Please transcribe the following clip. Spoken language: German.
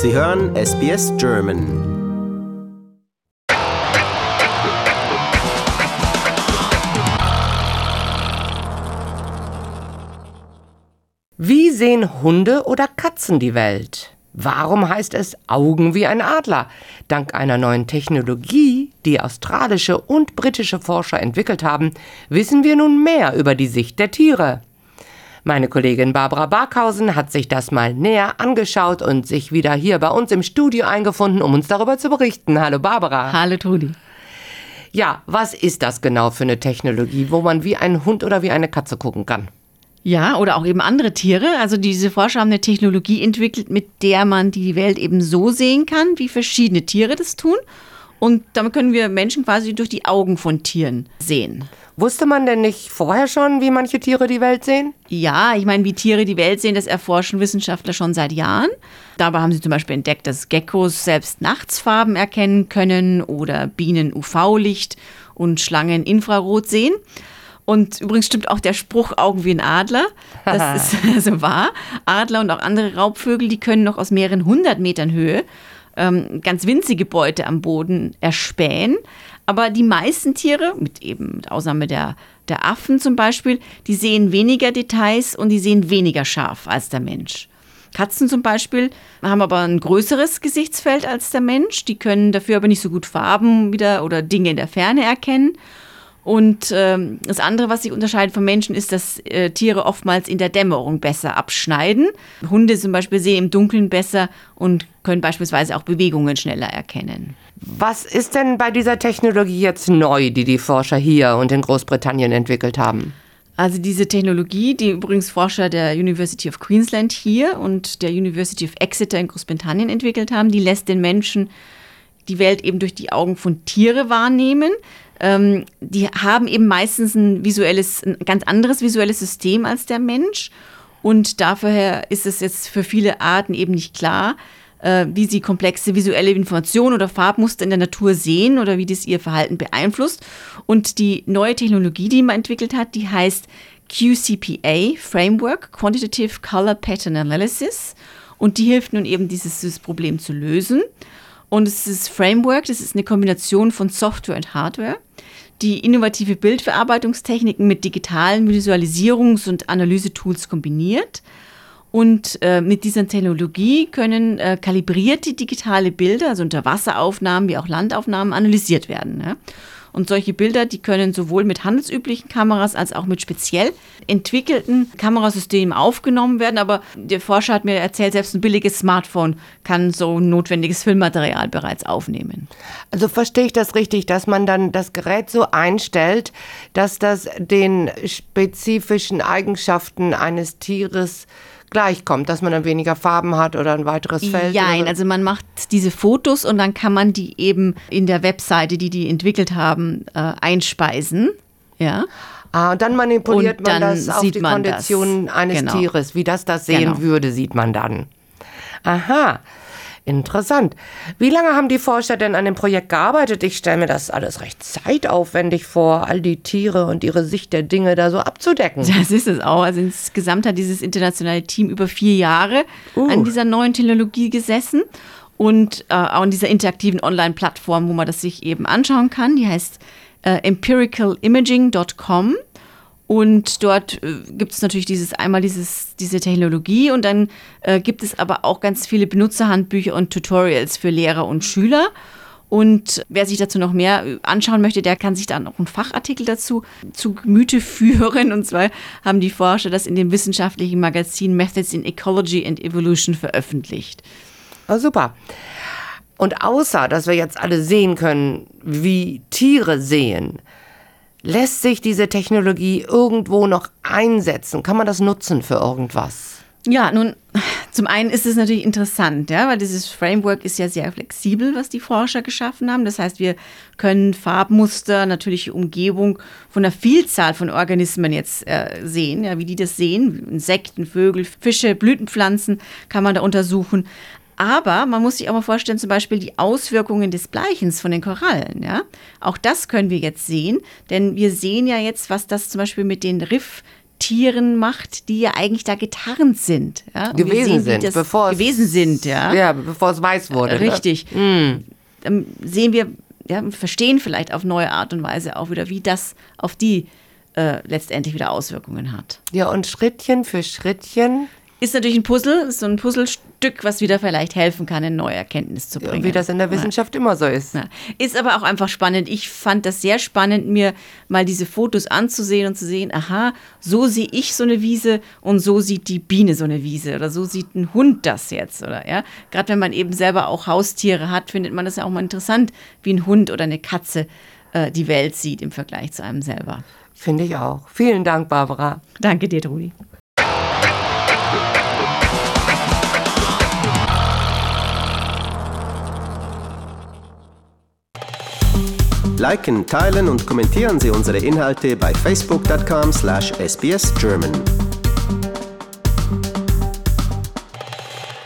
Sie hören SBS German. Wie sehen Hunde oder Katzen die Welt? Warum heißt es Augen wie ein Adler? Dank einer neuen Technologie, die australische und britische Forscher entwickelt haben, wissen wir nun mehr über die Sicht der Tiere. Meine Kollegin Barbara Barkhausen hat sich das mal näher angeschaut und sich wieder hier bei uns im Studio eingefunden, um uns darüber zu berichten. Hallo Barbara. Hallo Trudi. Ja, was ist das genau für eine Technologie, wo man wie ein Hund oder wie eine Katze gucken kann? Ja, oder auch eben andere Tiere. Also diese Forscher haben eine Technologie entwickelt, mit der man die Welt eben so sehen kann, wie verschiedene Tiere das tun. Und damit können wir Menschen quasi durch die Augen von Tieren sehen. Wusste man denn nicht vorher schon, wie manche Tiere die Welt sehen? Ja, ich meine, wie Tiere die Welt sehen, das erforschen Wissenschaftler schon seit Jahren. Dabei haben sie zum Beispiel entdeckt, dass Geckos selbst nachts Farben erkennen können oder Bienen UV-Licht und Schlangen Infrarot sehen. Und übrigens stimmt auch der Spruch Augen wie ein Adler. Das ist also wahr. Adler und auch andere Raubvögel, die können noch aus mehreren 100 Metern Höhe ganz winzige Beute am Boden erspähen. Aber die meisten Tiere, mit Ausnahme der Affen zum Beispiel, die sehen weniger Details und die sehen weniger scharf als der Mensch. Katzen zum Beispiel haben aber ein größeres Gesichtsfeld als der Mensch. Die können dafür aber nicht so gut Farben oder Dinge in der Ferne erkennen. Und das andere, was sich unterscheidet vom Menschen, ist, dass Tiere oftmals in der Dämmerung besser abschneiden. Hunde zum Beispiel sehen im Dunkeln besser und können beispielsweise auch Bewegungen schneller erkennen. Was ist denn bei dieser Technologie jetzt neu, die die Forscher hier und in Großbritannien entwickelt haben? Also diese Technologie, die übrigens Forscher der University of Queensland hier und der University of Exeter in Großbritannien entwickelt haben, die lässt den Menschen die Welt eben durch die Augen von Tiere wahrnehmen. Die haben eben meistens ein ganz anderes visuelles System als der Mensch. Und dafür ist es jetzt für viele Arten eben nicht klar, wie sie komplexe visuelle Informationen oder Farbmuster in der Natur sehen oder wie das ihr Verhalten beeinflusst. Und die neue Technologie, die man entwickelt hat, die heißt QCPA Framework, Quantitative Color Pattern Analysis. Und die hilft nun eben, dieses Problem zu lösen. Und dieses Framework, das ist eine Kombination von Software und Hardware, die innovative Bildverarbeitungstechniken mit digitalen Visualisierungs- und Analysetools kombiniert. Und mit dieser Technologie können kalibrierte digitale Bilder, also Unterwasseraufnahmen wie auch Landaufnahmen, analysiert werden. Ja? Und solche Bilder, die können sowohl mit handelsüblichen Kameras als auch mit speziell entwickelten Kamerasystemen aufgenommen werden. Aber der Forscher hat mir erzählt, selbst ein billiges Smartphone kann so notwendiges Filmmaterial bereits aufnehmen. Also verstehe ich das richtig, dass man dann das Gerät so einstellt, dass das den spezifischen Eigenschaften eines Tieres gleichkommt, dass man dann weniger Farben hat oder ein weiteres Feld? Nein, also man macht diese Fotos und dann kann man die eben in der Webseite, die entwickelt haben, einspeisen. Ja. Und dann manipuliert und man dann das auf die Konditionen eines Tieres. Wie das sehen würde, sieht man dann. Aha, interessant. Wie lange haben die Forscher denn an dem Projekt gearbeitet? Ich stelle mir das alles recht zeitaufwendig vor, all die Tiere und ihre Sicht der Dinge da so abzudecken. Das ist es auch. Also insgesamt hat dieses internationale Team über 4 Jahre an dieser neuen Technologie gesessen und auch an dieser interaktiven Online-Plattform, wo man das sich eben anschauen kann. Die heißt empiricalimaging.com. Und dort gibt es natürlich diese Technologie und dann gibt es aber auch ganz viele Benutzerhandbücher und Tutorials für Lehrer und Schüler. Und wer sich dazu noch mehr anschauen möchte, der kann sich da noch einen Fachartikel dazu zu Gemüte führen. Und zwar haben die Forscher das in dem wissenschaftlichen Magazin Methods in Ecology and Evolution veröffentlicht. Oh, super. Und außer, dass wir jetzt alle sehen können, wie Tiere sehen, lässt sich diese Technologie irgendwo noch einsetzen? Kann man das nutzen für irgendwas? Ja, nun, zum einen ist es natürlich interessant, ja, weil dieses Framework ist ja sehr flexibel, was die Forscher geschaffen haben. Das heißt, wir können Farbmuster, natürliche Umgebung von einer Vielzahl von Organismen jetzt sehen, ja, wie die das sehen. Insekten, Vögel, Fische, Blütenpflanzen kann man da untersuchen. Aber man muss sich auch mal vorstellen, zum Beispiel die Auswirkungen des Bleichens von den Korallen. Ja? Auch das können wir jetzt sehen, denn wir sehen ja jetzt, was das zum Beispiel mit den Tieren macht, die ja eigentlich da getarnt sind. Ja? Und wir sehen, wie das gewesen sind. Ja, bevor es weiß wurde. Richtig. Dann sehen wir, verstehen vielleicht auf neue Art und Weise auch wieder, wie das auf die letztendlich wieder Auswirkungen hat. Ja, und Schrittchen für Schrittchen ist natürlich ein Puzzle, ist so ein Puzzlestück, was wieder vielleicht helfen kann, eine neue Erkenntnis zu bringen. Wie das in der Wissenschaft immer so ist. Ja. Ist aber auch einfach spannend. Ich fand das sehr spannend, mir mal diese Fotos anzusehen und zu sehen, aha, so sehe ich so eine Wiese und so sieht die Biene so eine Wiese oder so sieht ein Hund das jetzt. Oder ja, gerade wenn man eben selber auch Haustiere hat, findet man das ja auch mal interessant, wie ein Hund oder eine Katze die Welt sieht im Vergleich zu einem selber. Finde ich auch. Vielen Dank, Barbara. Danke dir, Trudi. Liken, teilen und kommentieren Sie unsere Inhalte bei facebook.com/sbsgerman.